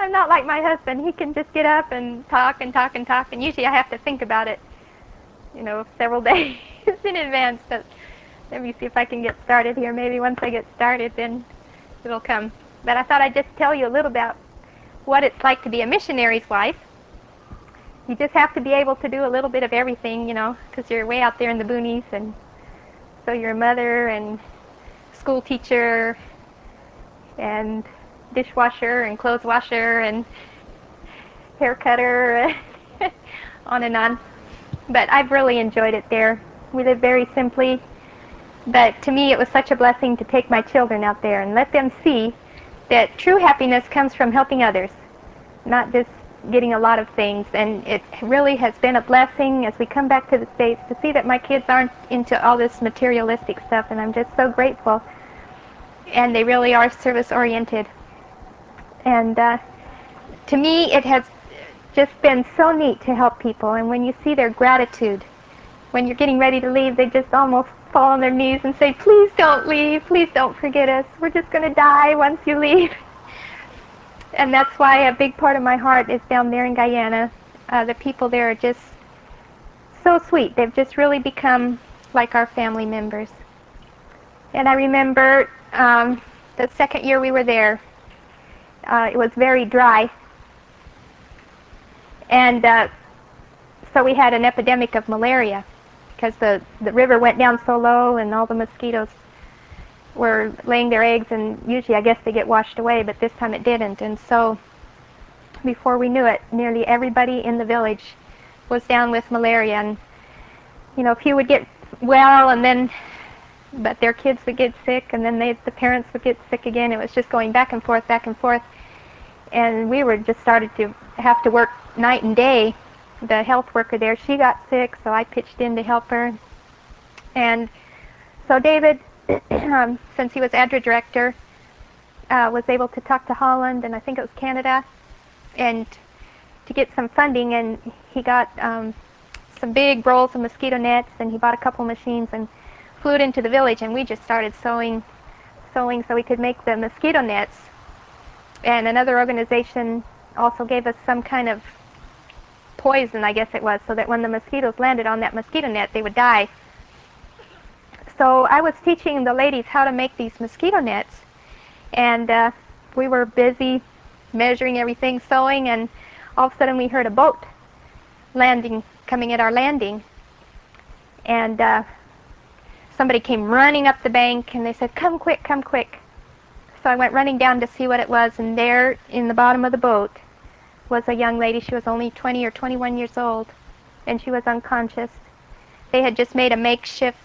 I'm not like my husband. He can just get up and talk and talk and talk, and usually I have to think about it, several days in advance. But let me see if I can get started here. Maybe once I get started, then it'll come. But I thought I'd just tell you a little about what it's like to be a missionary's wife. You just have to be able to do a little bit of everything, because you're way out there in the boonies, and so you're a mother and school teacher and dishwasher and clothes washer and hair cutter, on and on. But I've really enjoyed it there. We live very simply, but to me it was such a blessing to take my children out there and let them see that true happiness comes from helping others, not just getting a lot of things. And it really has been a blessing as we come back to the States to see that my kids aren't into all this materialistic stuff, and I'm just so grateful. And they really are service-oriented. And to me, it has just been so neat to help people. And when you see their gratitude, when you're getting ready to leave, they just almost fall on their knees and say, please don't leave, please don't forget us. We're just going to die once you leave. And that's why a big part of my heart is down there in Guyana. The people there are just so sweet. They've just really become like our family members. And I remember the second year we were there, it was very dry. And so we had an epidemic of malaria because the river went down so low and all the mosquitoes were laying their eggs, and usually I guess they get washed away, but this time it didn't. And so before we knew it, nearly everybody in the village was down with malaria. And a few would get well, and then but their kids would get sick, and then the parents would get sick again. It was just going back and forth, back and forth. And we were just started to have to work night and day. The health worker there, she got sick, so I pitched in to help her. And so David, since he was ADRA director, was able to talk to Holland, and I think it was Canada, and to get some funding. And he got some big rolls of mosquito nets, and he bought a couple machines and flew it into the village, and we just started sewing so we could make the mosquito nets. And another organization also gave us some kind of poison, I guess it was, so that when the mosquitoes landed on that mosquito net, they would die. So I was teaching the ladies how to make these mosquito nets, and we were busy measuring everything, sewing, and all of a sudden we heard a boat coming at our landing. And somebody came running up the bank, and they said, come quick, come quick. So I went running down to see what it was, and there in the bottom of the boat was a young lady. She was only 20 or 21 years old, and she was unconscious. They had just made a makeshift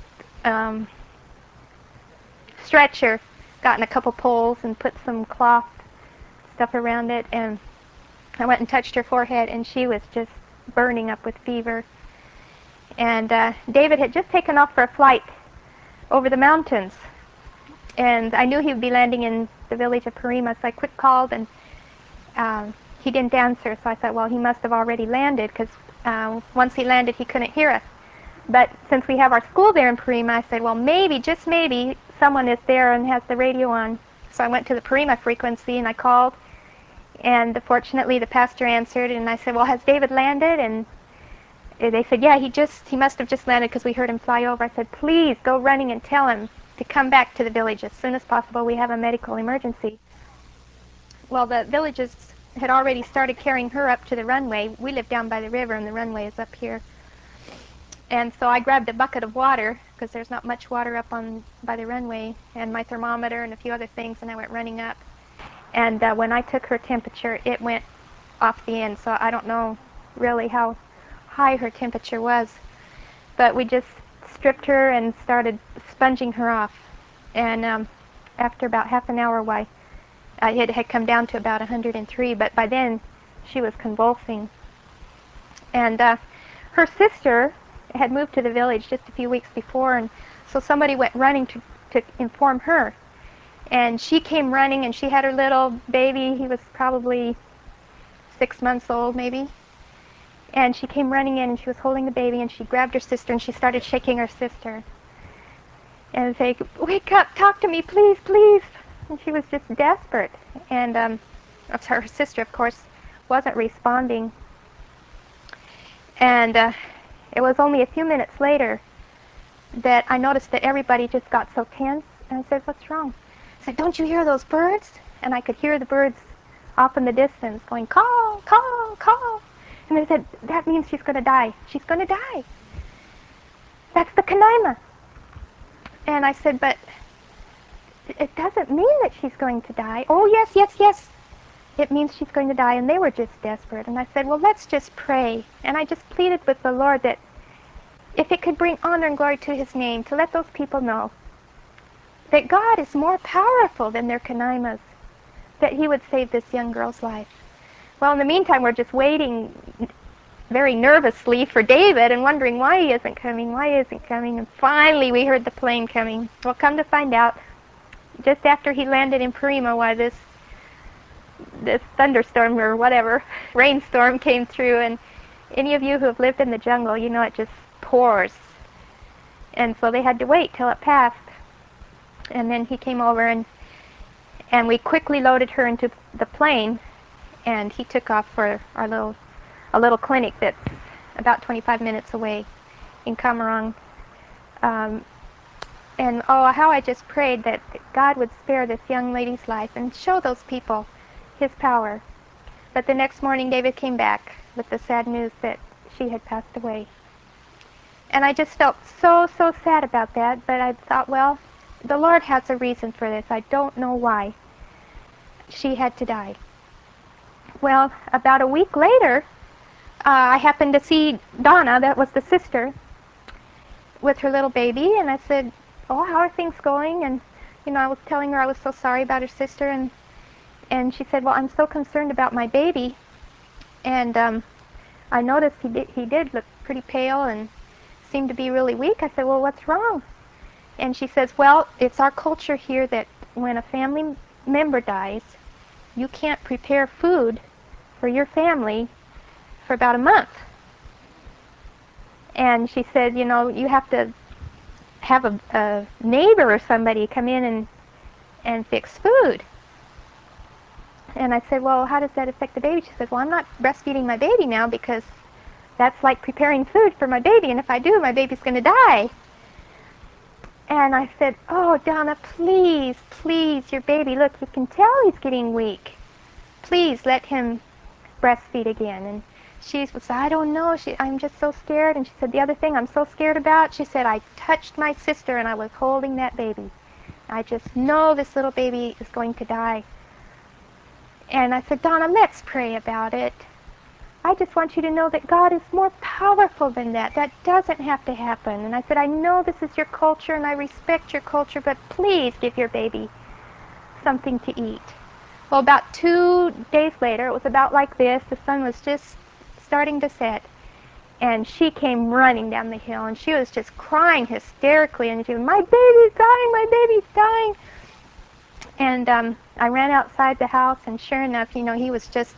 stretcher, gotten a couple poles and put some cloth stuff around it, and I went and touched her forehead, and she was just burning up with fever. And David had just taken off for a flight over the mountains, and I knew he would be landing in the village of Parima, so I quick called, and he didn't answer. So I thought, well, he must have already landed, because once he landed, he couldn't hear us. But since we have our school there in Parima, I said, well, maybe, just maybe, someone is there and has the radio on. So I went to the Parima frequency, and I called, and fortunately the pastor answered, and I said, well, has David landed? And they said, yeah, he must have just landed because we heard him fly over. I said, please go running and tell him to come back to the village as soon as possible. We have a medical emergency. Well, the villages had already started carrying her up to the runway. We live down by the river, and the runway is up here. And so I grabbed a bucket of water, because there's not much water up by the runway, and my thermometer and a few other things, and I went running up. And when I took her temperature, it went off the end, so I don't know really how high her temperature was. But we just stripped her and started sponging her off. And after about half an hour, it had come down to about 103, but by then she was convulsing. And her sister had moved to the village just a few weeks before, and so somebody went running to inform her. And she came running, and she had her little baby. He was probably 6 months old, maybe. And she came running in, and she was holding the baby, and she grabbed her sister, and she started shaking her sister and saying, wake up, talk to me, please, please. And she was just desperate. And her sister, of course, wasn't responding. And it was only a few minutes later that I noticed that everybody just got so tense. And I said, "What's wrong?" I said, "Don't you hear those birds?" And I could hear the birds off in the distance going, "Call, call, call." And they said, "That means she's going to die. She's going to die. That's the Kanaima." And I said, "But it doesn't mean that she's going to die." "Oh, yes, yes, yes. It means she's going to die." And they were just desperate. And I said, "Well, let's just pray." And I just pleaded with the Lord that if it could bring honor and glory to His name, to let those people know that God is more powerful than their Kanaimas, that He would save this young girl's life. Well, in the meantime, we're just waiting very nervously for David and wondering why he isn't coming, why he isn't coming. And finally, we heard the plane coming. Well, come to find out, just after he landed in Parima, why this thunderstorm or whatever, rainstorm came through. And any of you who have lived in the jungle, you know it just pours. And so they had to wait till it passed. And then he came over, and we quickly loaded her into the plane, and he took off for a little clinic that's about 25 minutes away in Kamarong. And oh, how I just prayed that God would spare this young lady's life and show those people His power. But the next morning, David came back with the sad news that she had passed away. And I just felt so, so sad about that, but I thought, well, the Lord has a reason for this. I don't know why she had to die. Well, about a week later, I happened to see Donna, that was the sister, with her little baby, and I said, "Oh, how are things going?" And I was telling her I was so sorry about her sister, and she said, "Well, I'm so concerned about my baby." And I noticed he did look pretty pale and seemed to be really weak. I said, "Well, what's wrong?" And she says, "Well, it's our culture here that when a family member dies, you can't prepare food for your family for about a month." And she said, "You have to have a neighbor or somebody come in and fix food." And I said, "Well, how does that affect the baby?" She said, "Well, I'm not breastfeeding my baby now because that's like preparing food for my baby, and if I do, my baby's going to die." And I said, "Oh, Donna, please, please, your baby, look, you can tell he's getting weak. Please let him breastfeed again." And she was, "I don't know. I'm just so scared." And she said, "The other thing I'm so scared about," she said, "I touched my sister and I was holding that baby. I just know this little baby is going to die." And I said, "Donna, let's pray about it. I just want you to know that God is more powerful than that. That doesn't have to happen." And I said, "I know this is your culture and I respect your culture, but please give your baby something to eat." Well, about 2 days later, it was about like this. The sun was just starting to set. And she came running down the hill, and she was just crying hysterically. And she was, "My baby's dying, my baby's dying." And I ran outside the house, and sure enough, he was just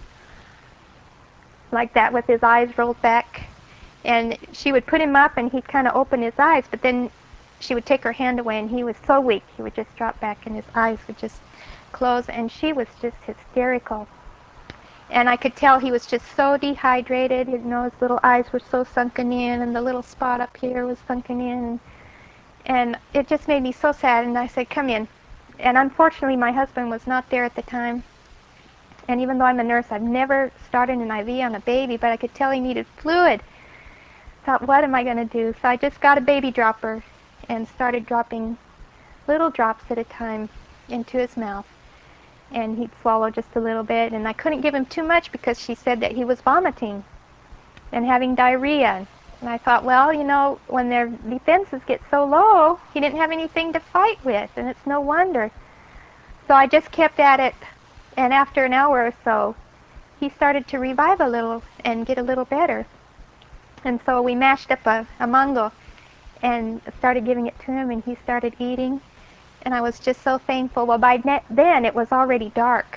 like that with his eyes rolled back. And she would put him up, and he'd kind of open his eyes, but then she would take her hand away, and he was so weak, he would just drop back, and his eyes would just close, and she was just hysterical. And I could tell he was just so dehydrated. His little eyes were so sunken in, and the little spot up here was sunken in. And it just made me so sad, and I said, "Come in." And unfortunately, my husband was not there at the time. And even though I'm a nurse, I've never started an IV on a baby, but I could tell he needed fluid. I thought, what am I going to do? So I just got a baby dropper and started dropping little drops at a time into his mouth. And he'd swallow just a little bit. And I couldn't give him too much because she said that he was vomiting and having diarrhea. And I thought, well, when their defenses get so low, he didn't have anything to fight with, and it's no wonder. So I just kept at it, and after an hour or so, he started to revive a little and get a little better. And so we mashed up a mango and started giving it to him, and he started eating. And I was just so thankful. Well, by then, it was already dark.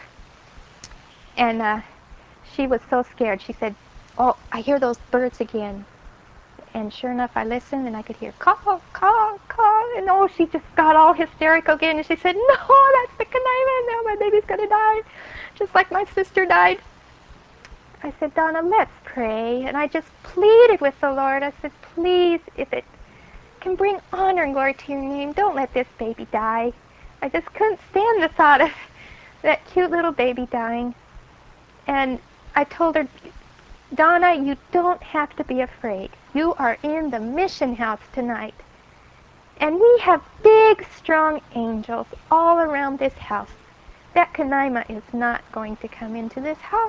And she was so scared. She said, "Oh, I hear those birds again." And sure enough, I listened, and I could hear caw, caw, caw. And oh, she just got all hysterical again. And she said, "No, that's the Kanaima. No, my baby's going to die." just like my sister died. I said, Donna, let's pray. And I just pleaded with the Lord. I said, please, if it can bring honor and glory to your name, don't let this baby die. I just couldn't stand the thought of that cute little baby dying. And I told her, Donna, you don't have to be afraid. You are in the mission house tonight. And we have big, strong angels all around this house. That Kanaima is not going to come into this house.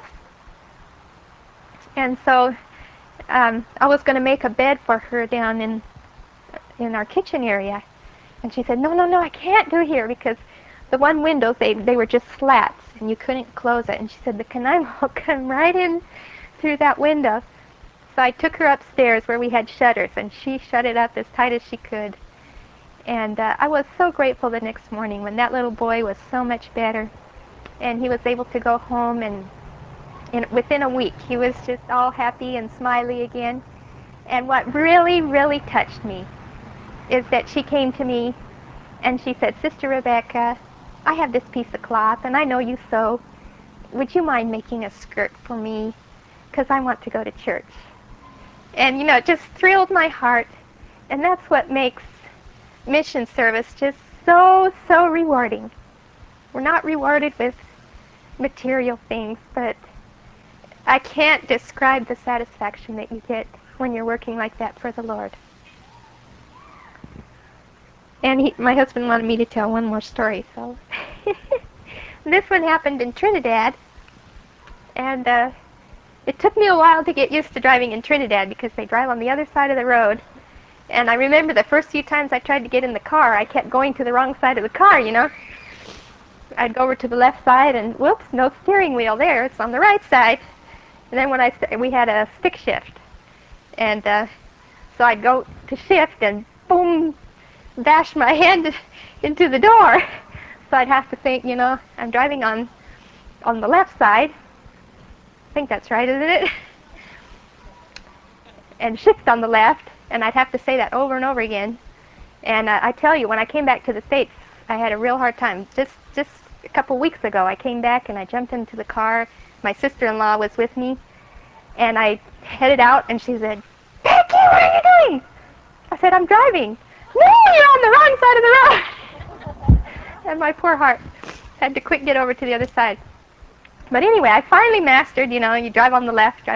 And so I was going to make a bed for her down in our kitchen area. And she said, no, no, no, I can't do here because the one windows, they were just slats and you couldn't close it. And she said, the Kanaima will come right in through that window. So I took her upstairs where we had shutters and she shut it up as tight as she could. And I was so grateful the next morning when that little boy was so much better. And he was able to go home and within a week, he was just all happy and smiley again. And what really, really touched me is that she came to me and she said, Sister Rebecca, I have this piece of cloth and I know you sew. Would you mind making a skirt for me? Because I want to go to church. And, you know, it just thrilled my heart. And that's what makes mission service just so, so rewarding. We're not rewarded with material things, but I can't describe the satisfaction that you get when you're working like that for the Lord. And my husband wanted me to tell one more story, so this one happened in Trinidad, and it took me a while to get used to driving in Trinidad because they drive on the other side of the road. And I remember the first few times I tried to get in the car, I kept going to the wrong side of the car, you know. I'd go over to the left side and whoops, no steering wheel there, it's on the right side. And then when we had a stick shift, and so I'd go to shift and boom, dash my hand into the door. So I'd have to think, you know, I'm driving on the left side. I think that's right, isn't it? And shift on the left, and I'd have to say that over and over again. And I tell you, when I came back to the States, I had a real hard time. Just a couple weeks ago, I came back and I jumped into the car. My sister-in-law was with me, and I headed out, and she said, Becky, what are you doing? I said, I'm driving. No, you're on the wrong side of the road. And my poor heart had to quick get over to the other side. But anyway, I finally mastered, you know, you drive on the left.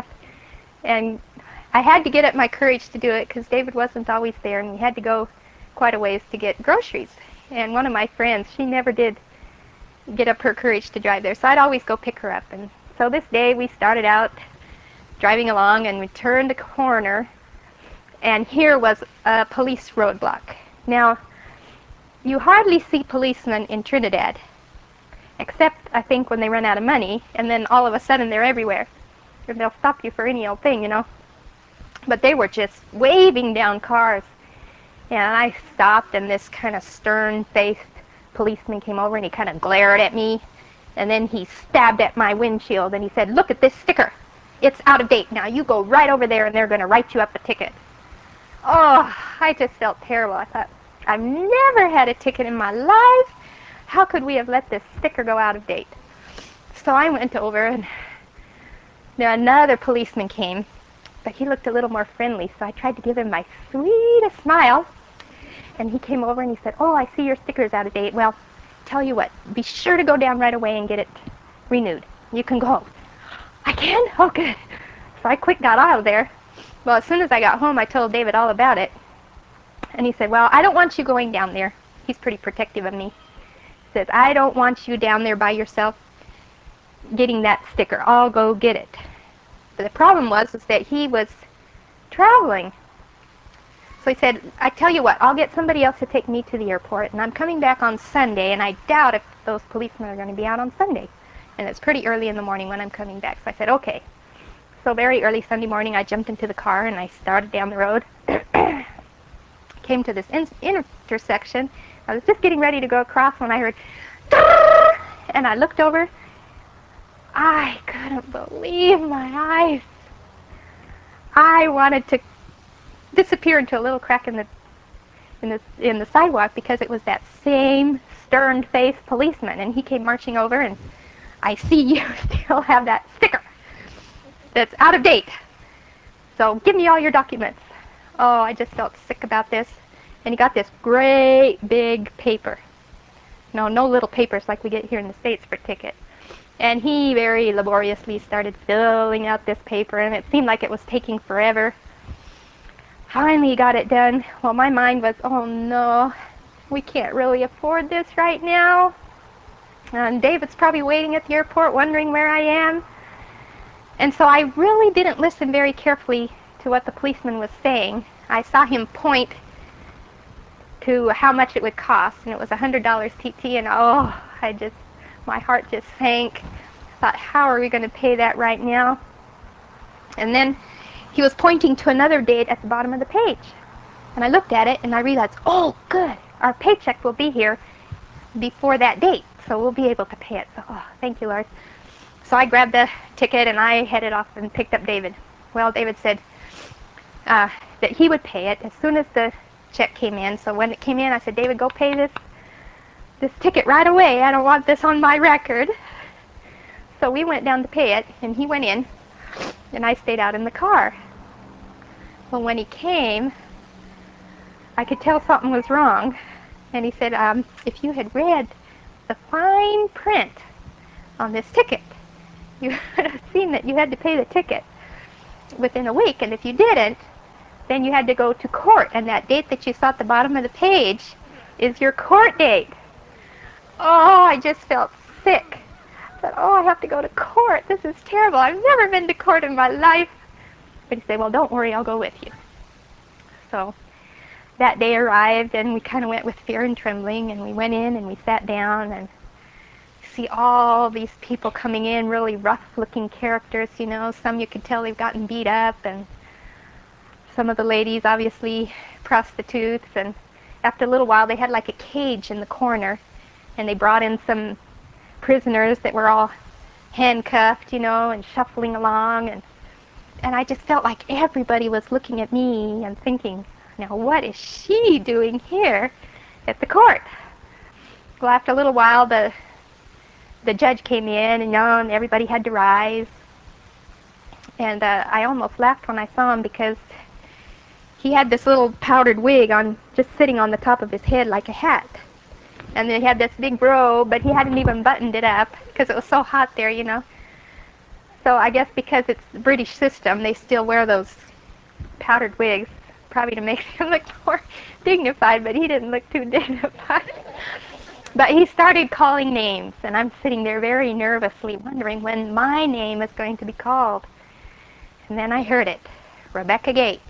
And I had to get up my courage to do it because David wasn't always there, and we had to go quite a ways to get groceries. And one of my friends, she never did get up her courage to drive there, so I'd always go pick her up. And so this day we started out driving along, and we turned a corner, and here was a police roadblock. Now, you hardly see policemen in Trinidad, except, I think, when they run out of money, and then all of a sudden they're everywhere. And they'll stop you for any old thing, you know. But they were just waving down cars. And I stopped, and this kind of stern-faced policeman came over, and he kind of glared at me. And then he stabbed at my windshield, and he said, look at this sticker. It's out of date. Now you go right over there, and they're going to write you up a ticket. Oh, I just felt terrible. I thought, I've never had a ticket in my life. How could we have let this sticker go out of date? So I went over, and then another policeman came, but he looked a little more friendly, so I tried to give him my sweetest smile. And he came over and he said, oh, I see your sticker's out of date. Well, tell you what, be sure to go down right away and get it renewed. You can go. I can? Oh, good. So I quick got out of there. Well, as soon as I got home, I told David all about it. And he said, well, I don't want you going down there. He's pretty protective of me. He says, I don't want you down there by yourself getting that sticker. I'll go get it. But the problem was that he was traveling. So he said, I tell you what, I'll get somebody else to take me to the airport, and I'm coming back on Sunday, and I doubt if those policemen are going to be out on Sunday. And it's pretty early in the morning when I'm coming back. So I said, okay. So very early Sunday morning, I jumped into the car, and I started down the road. Came to this intersection. I was just getting ready to go across when I heard, and I looked over. I couldn't believe my eyes. I wanted to disappear into a little crack in the sidewalk because it was that same stern-faced policeman, and he came marching over, and I see you still have that sticker that's out of date. So give me all your documents. Oh, I just felt sick about this. And he got this great big paper. No little papers like we get here in the States for tickets. And he very laboriously started filling out this paper, and it seemed like it was taking forever. Finally, he got it done. Well, my mind was, oh no, we can't really afford this right now. And David's probably waiting at the airport wondering where I am. And so I really didn't listen very carefully to what the policeman was saying. I saw him point to how much it would cost, and it was $100 TT, and oh, my heart just sank. I thought, how are we going to pay that right now? And then he was pointing to another date at the bottom of the page. And I looked at it, and I realized, oh, good, our paycheck will be here before that date, so we'll be able to pay it. So, oh, thank you, Lord. So I grabbed the ticket, and I headed off and picked up David. Well, David said that he would pay it as soon as the check came in. So when it came in, I said, David, go pay this ticket right away. I don't want this on my record. So we went down to pay it, and he went in, and I stayed out in the car. Well, when he came, I could tell something was wrong. And he said, if you had read the fine print on this ticket, you would have seen that you had to pay the ticket within a week. And if you didn't, then you had to go to court. And that date that you saw at the bottom of the page is your court date. Oh, I just felt sick. I said, oh, I have to go to court. This is terrible. I've never been to court in my life. But he said, well, don't worry, I'll go with you. So that day arrived, and we kind of went with fear and trembling, and we went in and we sat down, and see all these people coming in, really rough-looking characters, you know. Some you could tell they've gotten beat up, and some of the ladies, obviously, prostitutes. And after a little while, they had like a cage in the corner, and they brought in some prisoners that were all handcuffed, you know, and shuffling along. And I just felt like everybody was looking at me and thinking, now what is she doing here at the court? Well, after a little while, the judge came in, and, you know, and everybody had to rise. And I almost laughed when I saw him, because he had this little powdered wig on, just sitting on the top of his head like a hat. And then he had this big robe, but he hadn't even buttoned it up because it was so hot there, you know. So I guess because it's the British system, they still wear those powdered wigs, probably to make him look more dignified, but he didn't look too dignified. But he started calling names, and I'm sitting there very nervously wondering when my name is going to be called. And then I heard it, Rebecca Gates.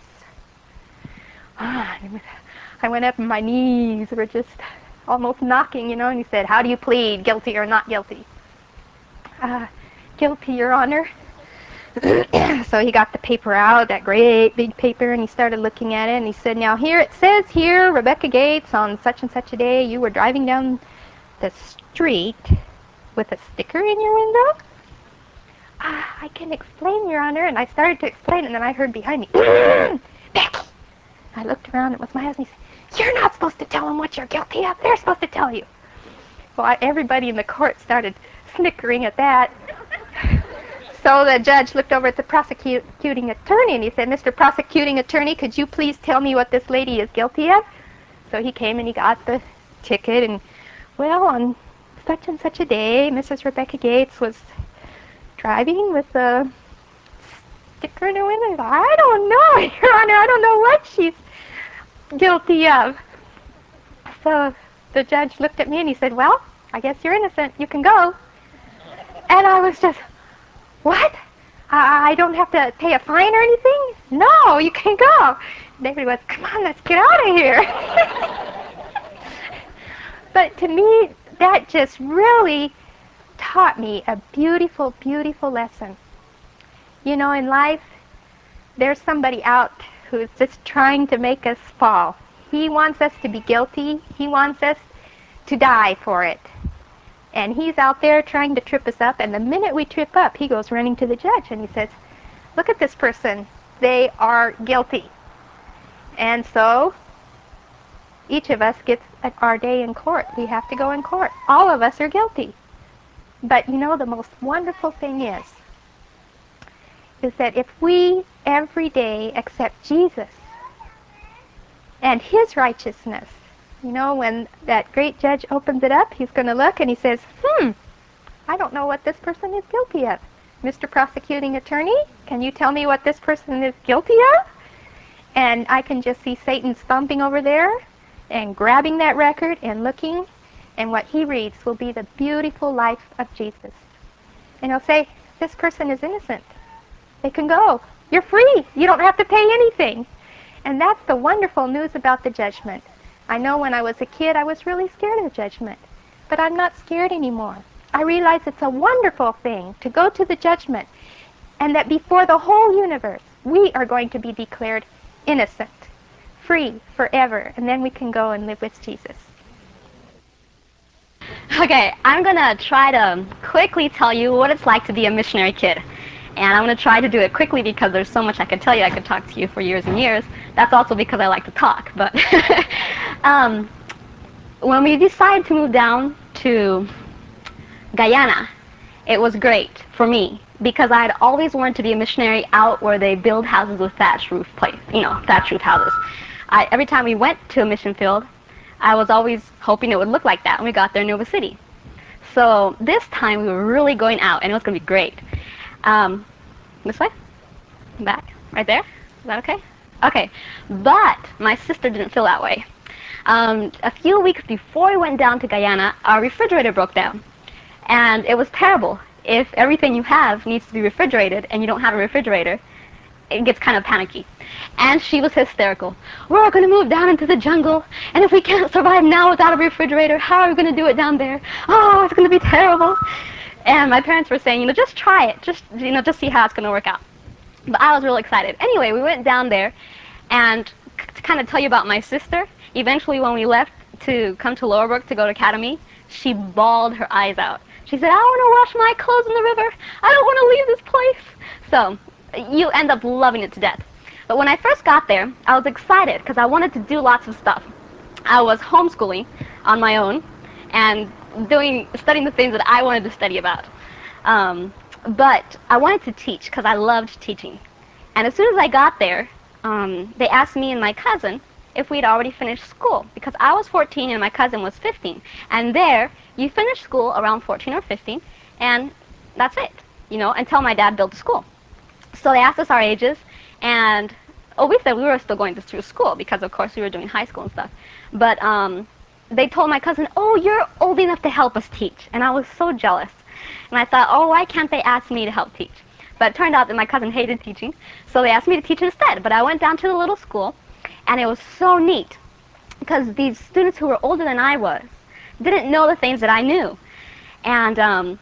I went up and my knees were just almost knocking, you know, and he said, how do you plead, guilty or not guilty? Guilty, Your Honor. So he got the paper out, that great big paper, and he started looking at it, and he said, now here it says here, Rebecca Gates, on such and such a day, you were driving down the street with a sticker in your window? I can explain, Your Honor. And I started to explain, and then I heard behind me, Becky! I looked around, it was my husband. He said, you're not supposed to tell them what you're guilty of. They're supposed to tell you. Well, everybody in the court started snickering at that. So the judge looked over at the prosecuting attorney, and he said, Mr. Prosecuting Attorney, could you please tell me what this lady is guilty of? So he came and he got the ticket, and, well, on such and such a day, Mrs. Rebecca Gates was driving with a sticker in her window. I don't know, Your Honor, I don't know what she's guilty of. So the judge looked at me and he said, well, I guess you're innocent. You can go. And I was just, what? I don't have to pay a fine or anything? No, you can go. And everybody was, come on, let's get out of here. But to me, that just really taught me a beautiful, beautiful lesson. You know, in life, there's somebody out who's just trying to make us fall. He wants us to be guilty. He wants us to die for it. And he's out there trying to trip us up, and the minute we trip up, he goes running to the judge and he says, look at this person. They are guilty. And so each of us gets our day in court. We have to go in court. All of us are guilty. But you know, the most wonderful thing is that if we every day accept Jesus and His righteousness, you know, when that great judge opens it up, he's going to look and he says, I don't know what this person is guilty of. Mr. Prosecuting Attorney, can you tell me what this person is guilty of? And I can just see Satan stomping over there and grabbing that record and looking, and what he reads will be the beautiful life of Jesus. And he'll say, this person is innocent. They can go. You're free. You don't have to pay anything. And that's the wonderful news about the judgment. I know when I was a kid, I was really scared of judgment. But I'm not scared anymore. I realize it's a wonderful thing to go to the judgment, and that before the whole universe, we are going to be declared innocent, free forever, and then we can go and live with Jesus. Okay, I'm going to try to quickly tell you what it's like to be a missionary kid. And I'm going to try to do it quickly because there's so much I could tell you. I could talk to you for years and years. That's also because I like to talk. But when we decided to move down to Guyana, it was great for me because I had always wanted to be a missionary out where they build houses with thatch roof thatch roof houses. Every time we went to a mission field, I was always hoping it would look like that when we got there in Nova City. So this time we were really going out, and it was going to be great. This way? Back? Right there? Is that okay? Okay. But my sister didn't feel that way. A few weeks before we went down to Guyana, our refrigerator broke down. And it was terrible. If everything you have needs to be refrigerated and you don't have a refrigerator, it gets kind of panicky. And she was hysterical. We're going to move down into the jungle, and if we can't survive now without a refrigerator, how are we going to do it down there? Oh, it's going to be terrible. And my parents were saying, just try it. Just see how it's going to work out. But I was really excited. Anyway, we went down there, and to kind of tell you about my sister, eventually when we left to come to Lower Brook to go to Academy, she bawled her eyes out. She said, I want to wash my clothes in the river. I don't want to leave this place. So you end up loving it to death. But when I first got there, I was excited because I wanted to do lots of stuff. I was homeschooling on my own and studying the things that I wanted to study about. But I wanted to teach because I loved teaching. And as soon as I got there, they asked me and my cousin if we'd already finished school, because I was 14 and my cousin was 15. And there, you finish school around 14 or 15, and that's it, until my dad built the school. So they asked us our ages, and we said we were still going through school because, of course, we were doing high school and stuff. But they told my cousin, oh, you're old enough to help us teach. And I was so jealous. And I thought, oh, why can't they ask me to help teach? But it turned out that my cousin hated teaching, so they asked me to teach instead. But I went down to the little school, and it was so neat because these students who were older than I was didn't know the things that I knew. And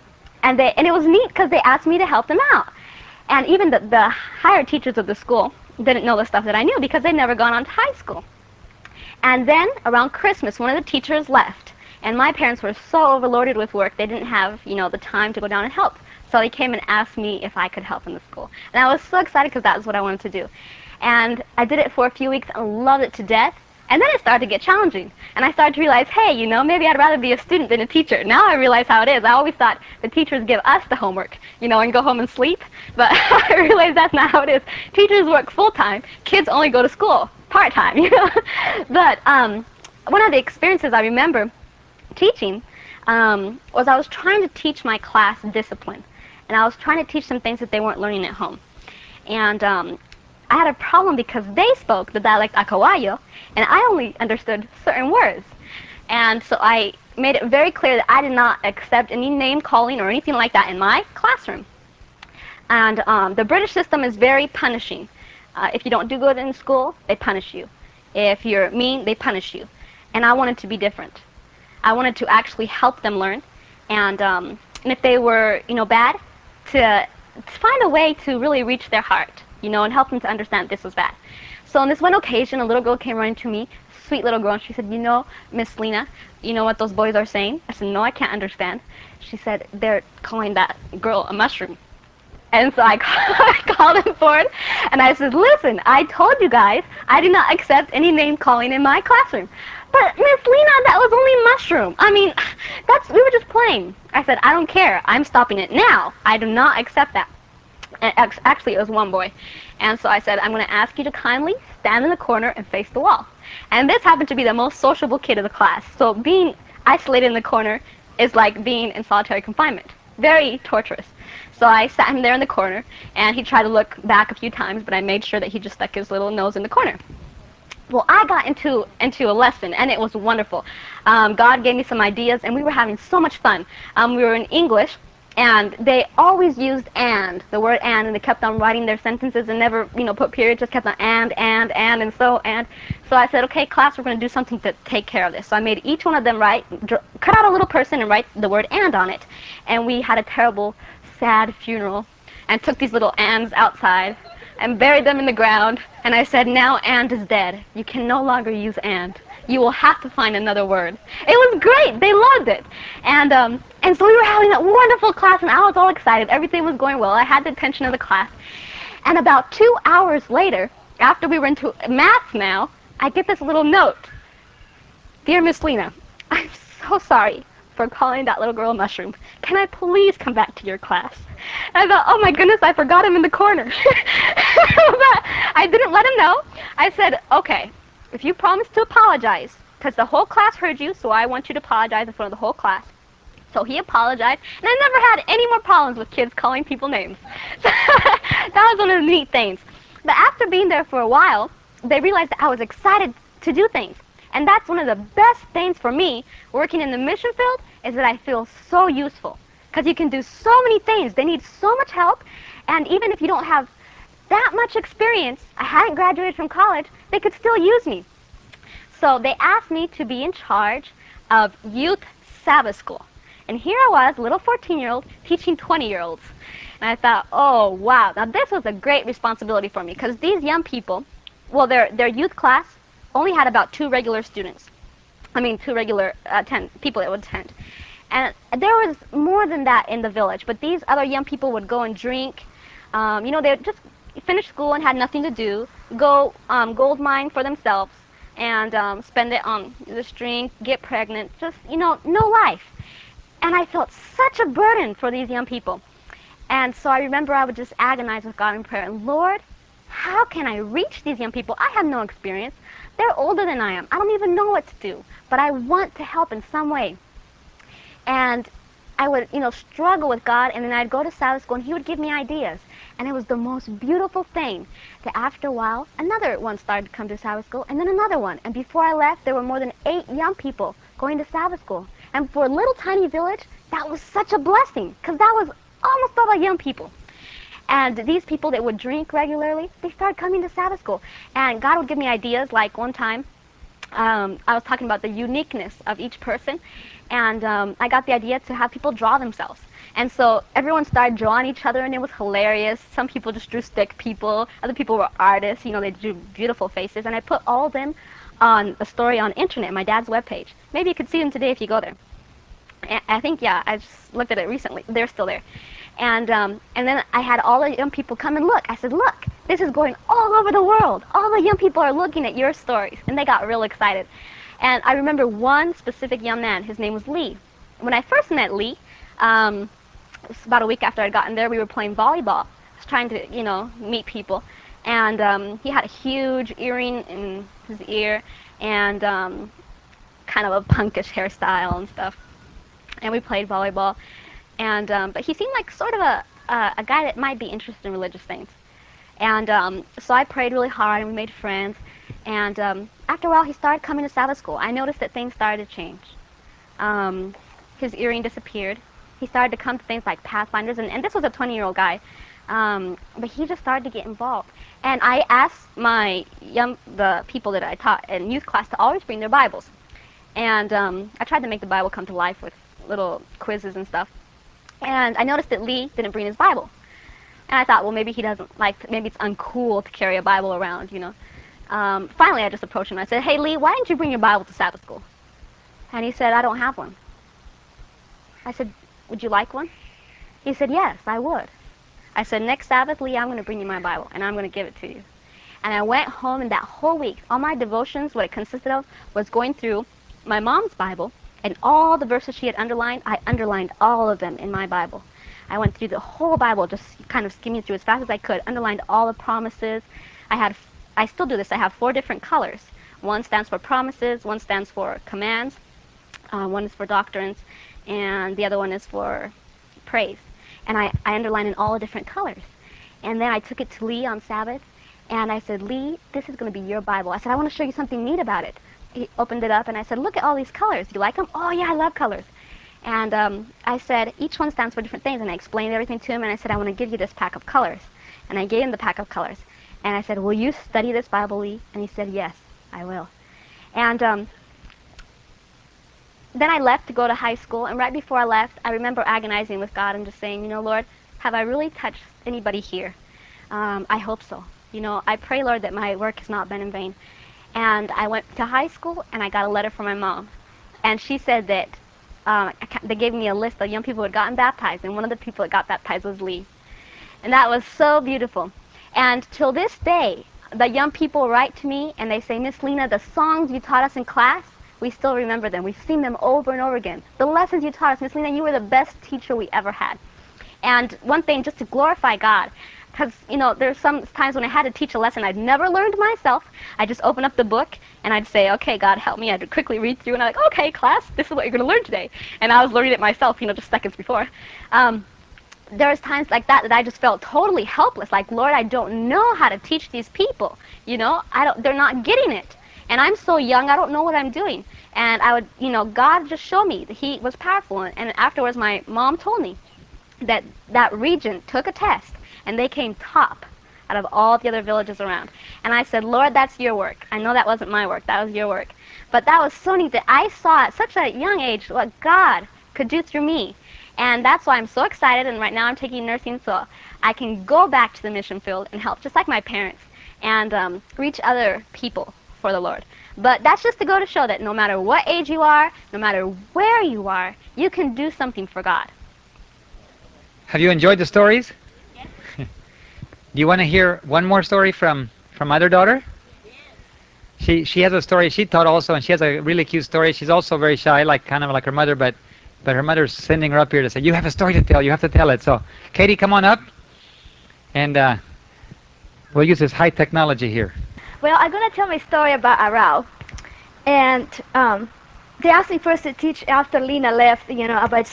it was neat because they asked me to help them out. And even the higher teachers of the school didn't know the stuff that I knew because they'd never gone on to high school. And then around Christmas, one of the teachers left. And my parents were so overloaded with work, they didn't have, the time to go down and help. So they came and asked me if I could help in the school. And I was so excited because that was what I wanted to do. And I did it for a few weeks and loved it to death. And then it started to get challenging. And I started to realize, hey, maybe I'd rather be a student than a teacher. Now I realize how it is. I always thought the teachers give us the homework, and go home and sleep. But I realize that's not how it is. Teachers work full-time. Kids only go to school part-time, But one of the experiences I remember teaching was I was trying to teach my class discipline. And I was trying to teach them things that they weren't learning at home. And I had a problem because they spoke the dialect Acahuayo, and I only understood certain words. And so I made it very clear that I did not accept any name calling or anything like that in my classroom. And the British system is very punishing. If you don't do good in school, they punish you. If you're mean, they punish you. And I wanted to be different. I wanted to actually help them learn. And if they were, bad, to find a way to really reach their heart, and help them to understand this was bad. So on this one occasion, a little girl came running to me, sweet little girl, and she said, Miss Lena, you know what those boys are saying? I said, no, I can't understand. She said, they're calling that girl a mushroom. And so I called him forward, and I said, listen, I told you guys I do not accept any name calling in my classroom. But Miss Lena, that was only mushroom. I mean, we were just playing. I said, I don't care. I'm stopping it now. I do not accept that. And actually, it was one boy. And so I said, I'm going to ask you to kindly stand in the corner and face the wall. And this happened to be the most sociable kid of the class. So being isolated in the corner is like being in solitary confinement. Very torturous. So I sat him there in the corner, and he tried to look back a few times, but I made sure that he just stuck his little nose in the corner. Well, I got into a lesson, and it was wonderful. God gave me some ideas, and we were having so much fun. We were in English, and they always used the word and they kept on writing their sentences and never, put periods, just kept on and so. So I said, okay, class, we're going to do something to take care of this. So I made each one of them cut out a little person and write the word and on it. And we had a terrible, sad funeral and took these little ands outside and buried them in the ground. And I said, now and is dead. You can no longer use and. You will have to find another word. It was great. They loved it. And so we were having that wonderful class, and I was all excited. Everything was going well. I had the attention of the class. And about 2 hours later, after we were into math now, I get this little note. Dear Miss Lena, I'm so sorry for calling that little girl a mushroom. Can I please come back to your class? And I thought, oh my goodness, I forgot him in the corner. But I didn't let him know. I said, okay, if you promise to apologize, because the whole class heard you, so I want you to apologize in front of the whole class. So he apologized, and I never had any more problems with kids calling people names. So that was one of the neat things. But after being there for a while, they realized that I was excited to do things. And that's one of the best things for me working in the mission field is that I feel so useful. Because you can do so many things. They need so much help. And even if you don't have that much experience, I hadn't graduated from college, they could still use me. So they asked me to be in charge of youth Sabbath school. And here I was, little 14-year-old, teaching 20-year-olds. And I thought, oh, wow. Now, this was a great responsibility for me because these young people, well, their youth class only had about 2 regular students. I mean, 2 regular people that would attend. And there was more than that in the village, but these other young people would go and drink. They would just finish school and had nothing to do, go gold mine for themselves, and spend it on this drink, get pregnant, just, no life. And I felt such a burden for these young people. And so I remember I would just agonize with God in prayer. And Lord, how can I reach these young people? I have no experience. They're older than I am. I don't even know what to do. But I want to help in some way. And I would, struggle with God. And then I'd go to Sabbath school, and He would give me ideas. And it was the most beautiful thing that after a while, another one started to come to Sabbath school, and then another one. And before I left, there were more than 8 young people going to Sabbath school. And for a little tiny village, that was such a blessing, because that was almost all the young people. And these people that would drink regularly, they started coming to Sabbath school. And God would give me ideas, like one time, I was talking about the uniqueness of each person, and I got the idea to have people draw themselves. And so everyone started drawing each other, and it was hilarious. Some people just drew stick people. Other people were artists. They drew beautiful faces. And I put all of them on a story on internet, my dad's webpage. Maybe you could see them today if you go there. I think, yeah, I just looked at it recently. They're still there. And then I had all the young people come and look. I said, look, this is going all over the world. All the young people are looking at your stories. And they got real excited. And I remember one specific young man. His name was Lee. When I first met Lee, it was about a week after I'd gotten there, we were playing volleyball. I was trying to, meet people. And he had a huge earring in his ear and kind of a punkish hairstyle and stuff. And we played volleyball. And but he seemed like sort of a guy that might be interested in religious things. And so I prayed really hard, and we made friends. And after a while, he started coming to Sabbath school. I noticed that things started to change. His earring disappeared. He started to come to things like Pathfinders, and this was a 20-year-old guy. But he just started to get involved. And I asked the people that I taught in youth class to always bring their Bibles. And I tried to make the Bible come to life with little quizzes and stuff. And I noticed that Lee didn't bring his Bible. And I thought, well, maybe he doesn't maybe it's uncool to carry a Bible around, Finally, I just approached him and I said, hey, Lee, why didn't you bring your Bible to Sabbath school? And he said, I don't have one. I said, would you like one? He said, yes, I would. I said, next Sabbath, Lee, I'm going to bring you my Bible, and I'm going to give it to you. And I went home, and that whole week, all my devotions, what it consisted of, was going through my mom's Bible, and all the verses she had underlined, I underlined all of them in my Bible. I went through the whole Bible, just kind of skimming through as fast as I could, underlined all the promises. I still do this. I have 4 different colors. One stands for promises, one stands for commands, one is for doctrines, and the other one is for praise. And I underlined in all the different colors. And then I took it to Lee on Sabbath, and I said, Lee, this is going to be your Bible. I said, I want to show you something neat about it. He opened it up, and I said, look at all these colors. Do you like them? Oh, yeah, I love colors. And I said, each one stands for different things. And I explained everything to him, and I said, I want to give you this pack of colors. And I gave him the pack of colors. And I said, will you study this Bible, Lee? And he said, yes, I will. And then I left to go to high school, and right before I left, I remember agonizing with God and just saying, you know, Lord, have I really touched anybody here? I hope so. You know, I pray, Lord, that my work has not been in vain. And I went to high school, and I got a letter from my mom. And she said that they gave me a list of young people who had gotten baptized, and one of the people that got baptized was Lee. And that was so beautiful. And till this day, the young people write to me, and they say, Miss Lena, the songs you taught us in class, we still remember them. We've seen them over and over again. The lessons you taught us, Miss Lena, you were the best teacher we ever had. And one thing, just to glorify God, because, you know, there's some times when I had to teach a lesson I'd never learned myself. I just open up the book, and I'd say, okay, God, help me. I'd quickly read through, and I'm like, okay, class, this is what you're going to learn today. And I was learning it myself, you know, just seconds before. There's times like that I just felt totally helpless. Like, Lord, I don't know how to teach these people. You know, they're not getting it. And I'm so young, I don't know what I'm doing. And I would, you know, God just showed me that He was powerful. And afterwards, my mom told me that that region took a test, and they came top out of all the other villages around. And I said, Lord, that's your work. I know that wasn't my work. That was your work. But that was so neat that I saw at such a young age what God could do through me. And that's why I'm so excited. And right now I'm taking nursing so I can go back to the mission field and help, just like my parents, and reach other people for the Lord. But that's just to go to show that no matter what age you are, no matter where you are, you can do something for God. Have you enjoyed the stories? Do you want to hear one more story from other daughter? She has a story she taught also, and she has a really cute story. She's also very shy, like kind of like her mother, but her mother's sending her up here to say, you have a story to tell. You have to tell it. So, Katie, come on up, and we'll use this high technology here. Well, I'm going to tell my story about Arau. And they asked me first to teach after Lena left, you know, about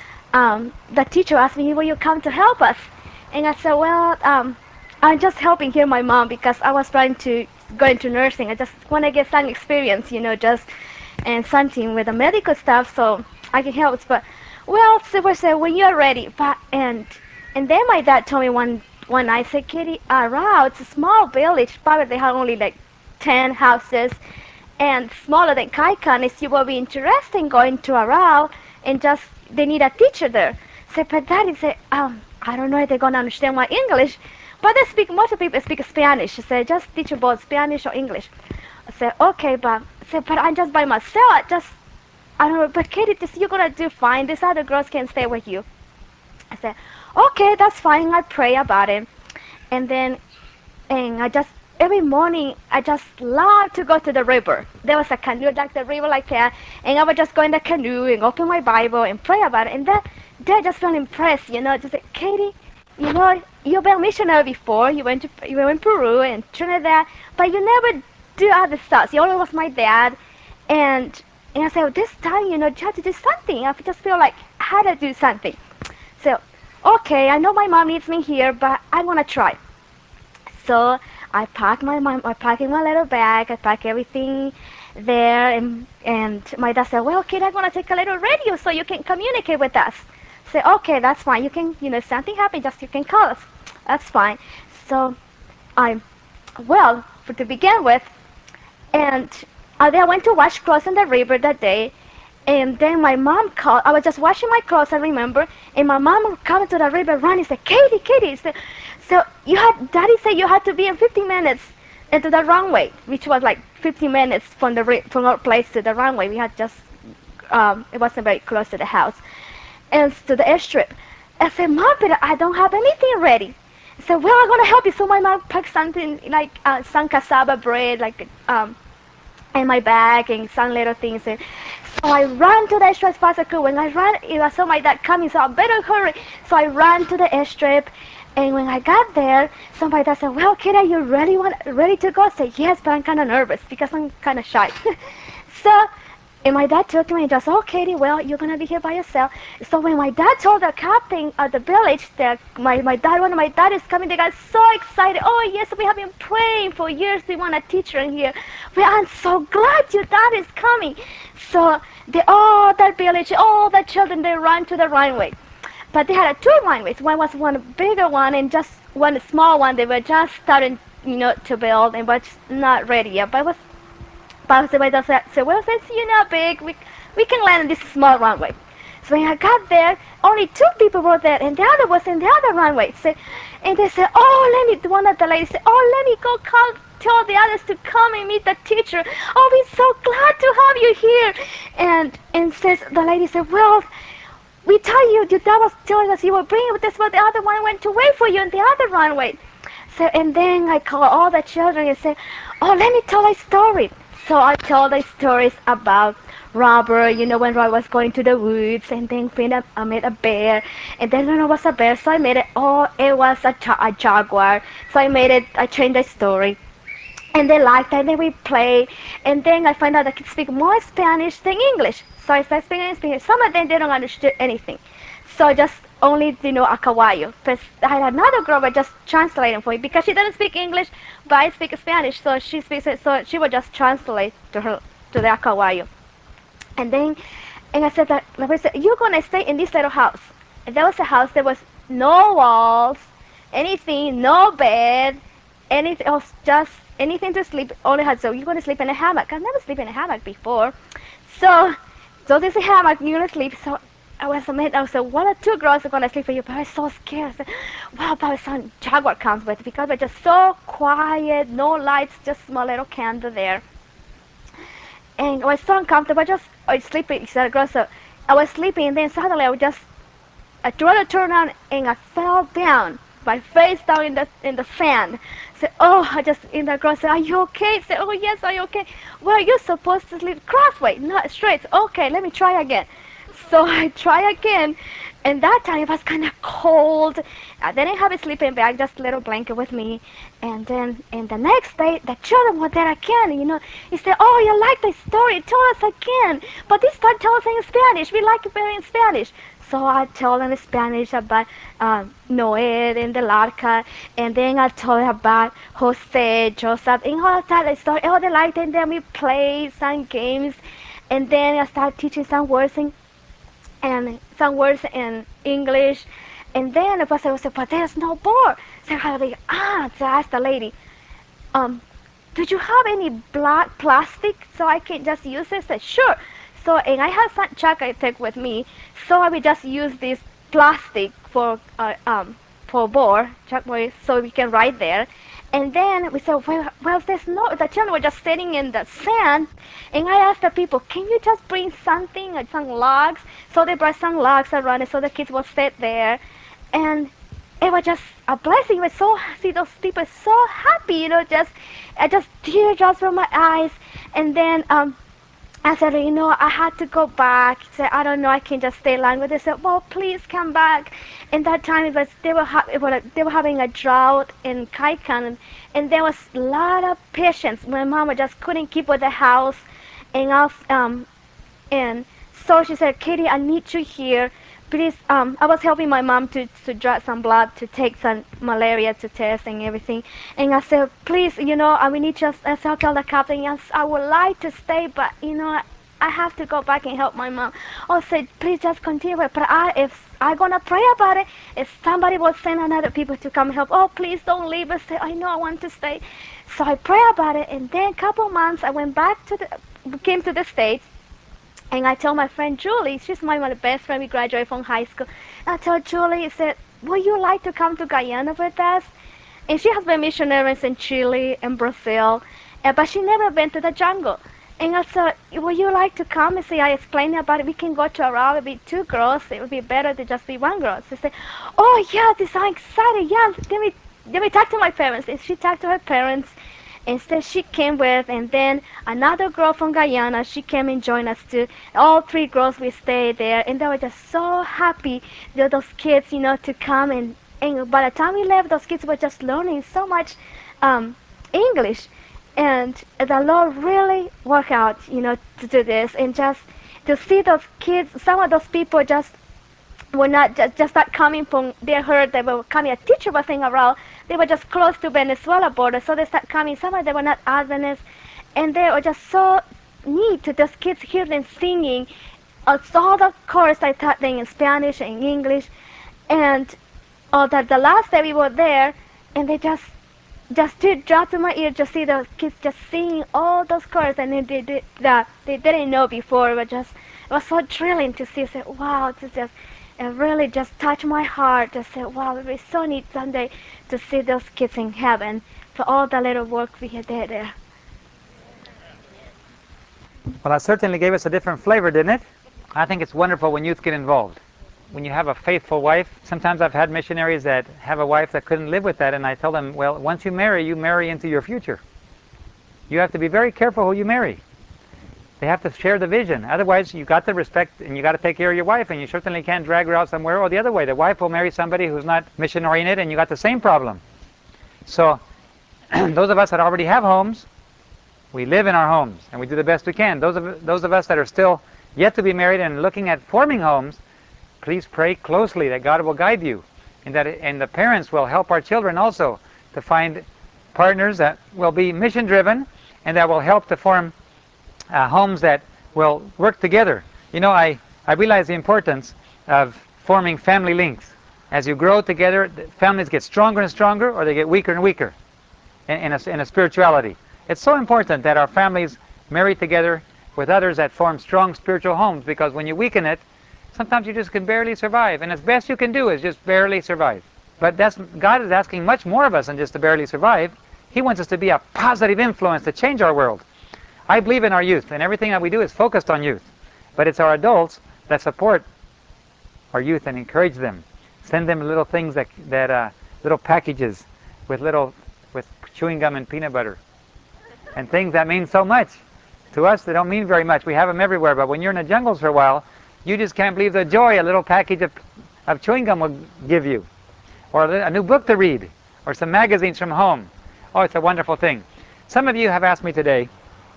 the teacher asked me, will you come to help us? And I said, well, I'm just helping here my mom because I was trying to go into nursing. I just want to get some experience, you know, just and something with the medical stuff so I can help. But, well, Silver said, when you're ready. But, and then my dad told me one night, said, Kitty, Arau, it's a small village. Probably they have only like 10 houses and smaller than Kaikan. If you will be interested in going to Arau and just, they need a teacher there. Say, but Daddy said, I don't know if they're going to understand my English, but most of people speak Spanish. She said, just teach you both Spanish or English. I said, okay, but I'm just by myself. I don't know, but Katie, this you're going to do fine. These other girls can stay with you. I said, okay, that's fine. I pray about it. And then, and every morning, I just love to go to the river. There was a canoe, like the river like that, and I would just go in the canoe and open my Bible and pray about it. And they just felt impressed, you know, just say, Katie, you know, you've been a missionary before. You went in Peru and Trinidad, but you never do other stuff. You always was my dad, and I said, well, this time, you know, you have to do something. I just feel like I had to do something. So, okay, I know my mom needs me here, but I want to try. So I pack I pack in my little bag. I pack everything there, and my dad said, "Well, kid, I'm gonna take a little radio so you can communicate with us." Say, "Okay, that's fine. You can, you know, if something happens, just you can call us. That's fine." So I, well, for to begin with, and then I went to wash clothes in the river that day. And then my mom called. I was just washing my clothes, I remember. And my mom came to the river running and said, Katie, Katie. So Daddy said you had to be in 15 minutes into the runway, which was like 15 minutes from our place to the runway. We had just, it wasn't very close to the house. And to the airstrip. I said, Mom, but I don't have anything ready. So, well, I'm gonna help you. So my mom packed something like some cassava bread, like in my bag and some little things. And so I ran to the airstrip as fast as I could. When I ran, I saw my dad coming, so I better hurry. So I ran to the airstrip, and when I got there, somebody said, "Well, kid, are you ready to go?" I said, "Yes, but I'm kind of nervous because I'm kind of shy." So and my dad took me and just, "Oh, Katie, well, you're going to be here by yourself." So when my dad told the captain of the village that one of my dad is coming, they got so excited. "Oh, yes, we have been praying for years. We want a teacher in here. Well, I'm so glad your dad is coming." So all that village, all the children, they ran to the runway. But they had two runways. One was one bigger one and just one small one. They were just starting, to build and was not ready yet. But the way said, "Well, since you're not big, we can land in this small runway." So when I got there, only two people were there, and the other was in the other runway. So, and they said, "Oh, let me," one of the ladies said, "Oh, let me go call, tell the others to come and meet the teacher. Oh, we're so glad to have you here." And says the lady said, "Well, we tell you, your dad was telling us you were bringing, but that's what the other one went to wait for you in the other runway." So, and then I call all the children and say, "Oh, let me tell a story." So I told the stories about Robert, when Robert was going to the woods, and then I made a bear, and then when it was a bear, so I made it, oh, it was a jaguar. So I changed the story. And they liked it, and then we played, and then I find out I can speak more Spanish than English. So I started speaking Spanish. Some of them, they don't understand anything. So just only, a caballo. But I had another girl that just translating for me because she doesn't speak English, but I speak Spanish. So she speaks it, so she would just translate to her, to the caballo. And then, and I said that, the person said, "You're going to stay in this little house." And there was a house, there was no walls, anything, no bed, anything else, just anything to sleep. Only had, so you're going to sleep in a hammock. I've never slept in a hammock before. So, so this is a hammock, you're going to sleep. So I was like, "One or two girls are going to sleep for you?" But I was so scared. I said, "Well, probably some jaguar comes with," because we're just so quiet, no lights, just small little candle there. And I was so uncomfortable. I was sleeping. He said, "Girl," so I was sleeping, and then suddenly I tried to turn around, and I fell down, my face down in the sand. I said, "Oh," I just in the grass said, "Are you okay?" I said, "Oh, yes, are you okay?" "Well, you're supposed to sleep crossway, not straight." "Okay, let me try again." So I try again, and that time it was kind of cold. I didn't have a sleeping bag, just a little blanket with me. And the next day, the children were there again. He said, "Oh, you like the story? Tell us again. But this time, tell us in Spanish. We like it better in Spanish." So I told them in Spanish about Noé and the Larca, and then I told them about Jose, Joseph, and all that story. Oh, they liked it, and then we played some games, and then I started teaching some words in English, and then the pastor said, "But there's no board." So so I asked the lady, um, "Do you have any black plastic so I can just use it?" I said, "Sure." So, and I have some chalk I take with me, so I will just use this plastic for board, chalkboard, so we can write there. And then we said, well, there's no, the children were just sitting in the sand, and I asked the people, "Can you just bring something, like some logs?" So they brought some logs around it, so the kids would sit there, and it was just a blessing. It was so, see those people so happy, I just teardrops from my eyes. And then I said, I had to go back. He said, "I don't know, I can just stay longer." They said, "Well, please come back." And that time they were having a drought in Kaikan, and there was a lot of patients. My mama just couldn't keep with the house, and and so she said, "Katie, I need you here. Please," I was helping my mom to draw some blood to take some malaria to test and everything. And I said, "Please, I will need just," as I tell the captain, "Yes, I would like to stay, but, I have to go back and help my mom." I said, "Please just continue. But if I'm going to pray about it, if somebody will send another people to come help, oh, please don't leave." I said, "I know I want to stay." So I pray about it. And then a couple months, I went back came to the States. And I told my friend Julie, she's my best friend, we graduated from high school. I told Julie, I said, "Would you like to come to Guyana with us?" And she has been missionaries in Chile and Brazil, but she never been to the jungle. And I said, "Would you like to come?" And I explained about it. We can go to Arao, it would be two girls. It would be better to just be one girl. She said, "Oh, yeah, this I'm excited. Yeah, let me let me talk to my parents. And she talked to her parents. Instead, she came with, and then another girl from Guyana, she came and joined us too. All three girls, we stayed there, and they were just so happy that those kids, to come. And by the time we left, those kids were just learning so much English. And the Lord really worked out, to do this. And just to see those kids, some of those people just were not just not coming from, they heard they were coming, a teacher was saying around, they were just close to Venezuela border, so they start coming. Some of them were not Adventists, and they were just so neat to those kids hear them singing. All the chorus I taught them in Spanish and English, and the last day we were there, and they just tear dropped in my ear to see those kids just singing all those chorus, and they didn't know before, but just it was so thrilling to see. I said, wow, it really just touched my heart. To say, wow, it would be so neat someday to see those kids in heaven for all the little work we had there. Well, that certainly gave us a different flavor, didn't it? I think it's wonderful when youth get involved. When you have a faithful wife, sometimes I've had missionaries that have a wife that couldn't live with that, and I tell them, well, once you marry into your future. You have to be very careful who you marry. They have to share the vision. Otherwise, you got to respect and you got to take care of your wife, and you certainly can't drag her out somewhere. Or the other way, the wife will marry somebody who's not mission-oriented, and you got the same problem. So those of us that already have homes, we live in our homes, and we do the best we can. Those of us that are still yet to be married and looking at forming homes, please pray closely that God will guide you, and the parents will help our children also to find partners that will be mission-driven and that will help to form homes that will work together. I realize the importance of forming family links. As you grow together, the families get stronger and stronger, or they get weaker and weaker in a spirituality. It's so important that our families marry together with others that form strong spiritual homes, because when you weaken it, sometimes you just can barely survive, and as best you can do is just barely survive. But God is asking much more of us than just to barely survive. He wants us to be a positive influence to change our world. I believe in our youth, and everything that we do is focused on youth. But it's our adults that support our youth and encourage them. Send them little things little packages with chewing gum and peanut butter, and things that mean so much. To us, they don't mean very much. We have them everywhere, but when you're in the jungles for a while, you just can't believe the joy a little package of chewing gum will give you, or a new book to read, or some magazines from home. Oh, it's a wonderful thing. Some of you have asked me today,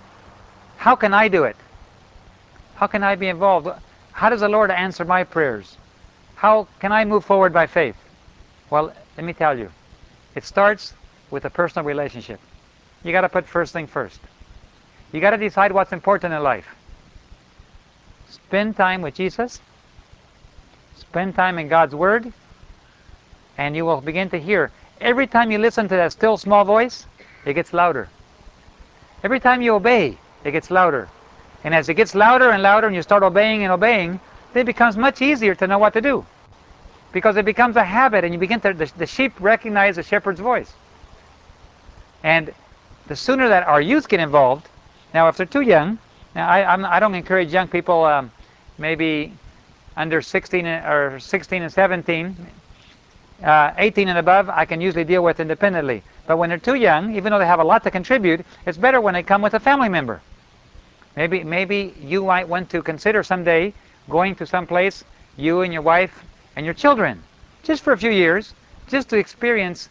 how can I do it? How can I be involved? How does the Lord answer my prayers? How can I move forward by faith? Well, let me tell you, it starts with a personal relationship. You got to put first thing first. You got to decide what's important in life. Spend time with Jesus. Spend time in God's Word, and you will begin to hear. Every time you listen to that still small voice, it gets louder. Every time you obey, it gets louder. And as it gets louder and louder and you start obeying and obeying, it becomes much easier to know what to do. Because it becomes a habit, and you begin to, the sheep recognize the shepherd's voice. And the sooner that our youth get involved, now if they're too young, now I don't encourage young people maybe under 16 or 16 and 17, 18 and above, I can usually deal with independently. But when they're too young, even though they have a lot to contribute, it's better when they come with a family member. Maybe you might want to consider someday going to some place, you and your wife and your children, just for a few years, just to experience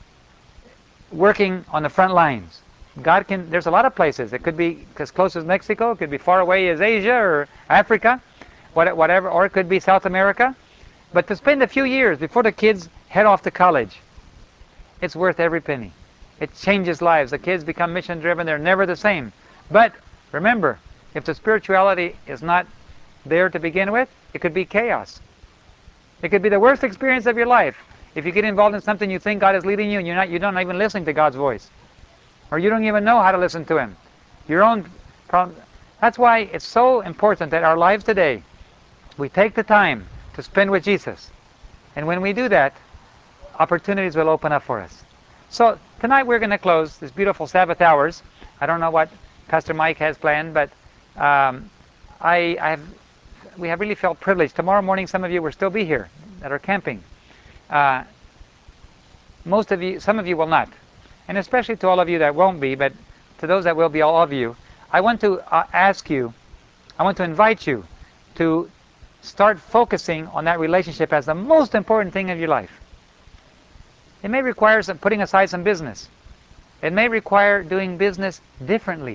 working on the front lines. There's a lot of places. It could be as close as Mexico, it could be far away as Asia or Africa, whatever, or it could be South America. But to spend a few years before the kids head off to college, it's worth every penny. It changes lives. The kids become mission-driven. They're never the same. But remember, if the spirituality is not there to begin with, it could be chaos. It could be the worst experience of your life if you get involved in something you think God is leading you and you don't even listen to God's voice, or you don't even know how to listen to Him. Your own problem. That's why it's so important that our lives today, we take the time to spend with Jesus. And when we do that, opportunities will open up for us. So tonight we're going to close this beautiful Sabbath hours. I don't know what Pastor Mike has planned, but we have really felt privileged. Tomorrow morning, some of you will still be here that are camping. most of you, some of you will not. And especially to all of you that won't be, but to those that will be, all of you, I want to ask you, I want to invite you to start focusing on that relationship as the most important thing of your life. It may require putting aside some business. It may require doing business differently.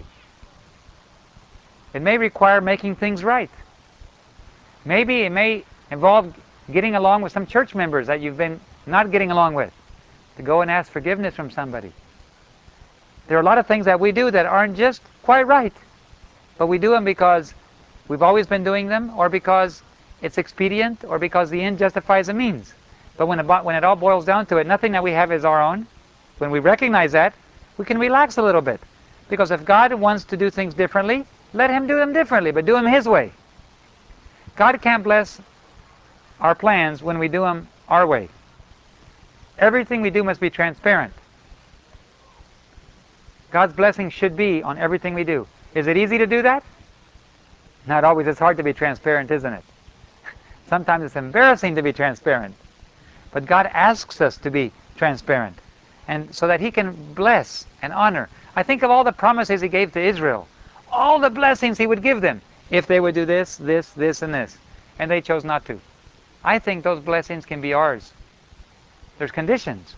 It may require making things right. Maybe it may involve getting along with some church members that you've been not getting along with, to go and ask forgiveness from somebody. There are a lot of things that we do that aren't just quite right, but we do them because we've always been doing them, or because it's expedient, or because the end justifies the means. But when it all boils down to it, nothing that we have is our own. When we recognize that, we can relax a little bit. Because if God wants to do things differently, let Him do them differently, but do them His way. God can't bless our plans when we do them our way. Everything we do must be transparent. God's blessing should be on everything we do. Is it easy to do that? Not always. It's hard to be transparent, isn't it? Sometimes it's embarrassing to be transparent. But God asks us to be transparent, and so that He can bless and honor. I think of all the promises He gave to Israel, all the blessings He would give them if they would do this, this, this, and this, and they chose not to. I think those blessings can be ours. There's conditions,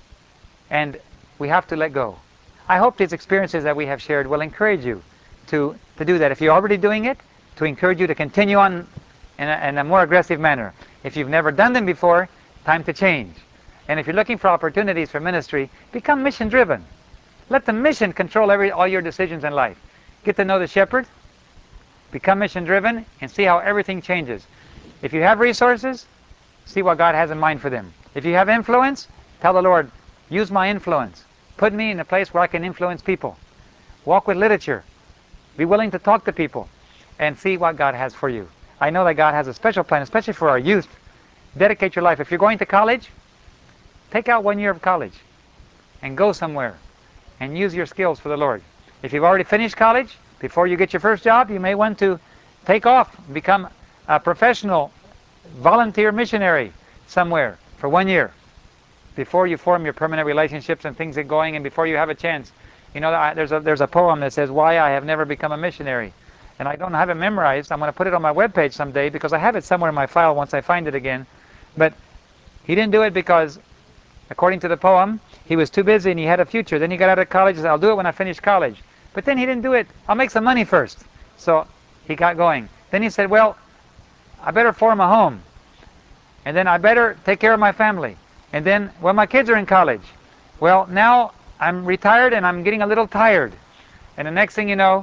and we have to let go. I hope these experiences that we have shared will encourage you to do that. If you're already doing it, to encourage you to continue on in a more aggressive manner. If you've never done them before, time to change. And if you're looking for opportunities for ministry, become mission-driven. Let the mission control all your decisions in life. Get to know the shepherd, become mission-driven, and see how everything changes. If you have resources, see what God has in mind for them. If you have influence, tell the Lord, use my influence. Put me in a place where I can influence people. Walk with literature. Be willing to talk to people and see what God has for you. I know that God has a special plan, especially for our youth. Dedicate your life. If you're going to college, take out 1 year of college and go somewhere and use your skills for the Lord. If you've already finished college, before you get your first job, you may want to take off, become a professional volunteer missionary somewhere for 1 year before you form your permanent relationships and things get going, and before you have a chance. You know, there's a poem that says, "Why I have never become a missionary." And I don't have it memorized. I'm going to put it on my webpage someday because I have it somewhere in my file once I find it again. But he didn't do it because, according to the poem, he was too busy and he had a future. Then he got out of college and said, "I'll do it when I finish college." But then he didn't do it. "I'll make some money first." So he got going. Then he said, "Well, I better form a home. And then I better take care of my family. And then, well, my kids are in college. Well, now I'm retired and I'm getting a little tired. And the next thing you know,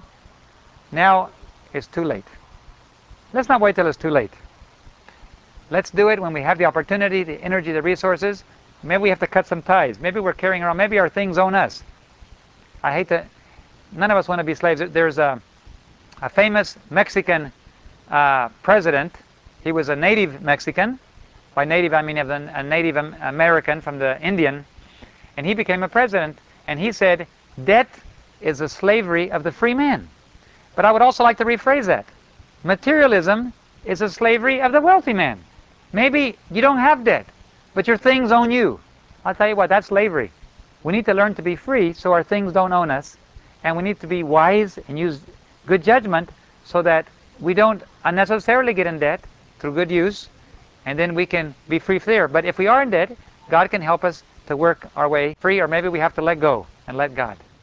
now it's too late." Let's not wait till it's too late. Let's do it when we have the opportunity, the energy, the resources. Maybe we have to cut some ties. Maybe we're carrying around, maybe our things own us. None of us want to be slaves. There's a famous Mexican president. He was a native Mexican. By native, I mean a Native American from the Indian. And he became a president. And he said, "Debt is a slavery of the free man." But I would also like to rephrase that. Materialism is a slavery of the wealthy man. Maybe you don't have debt, but your things own you. I'll tell you what, that's slavery. We need to learn to be free so our things don't own us. And we need to be wise and use good judgment so that we don't unnecessarily get in debt through good use, and then we can be free there. But if we are in debt, God can help us to work our way free, or maybe we have to let go and let God.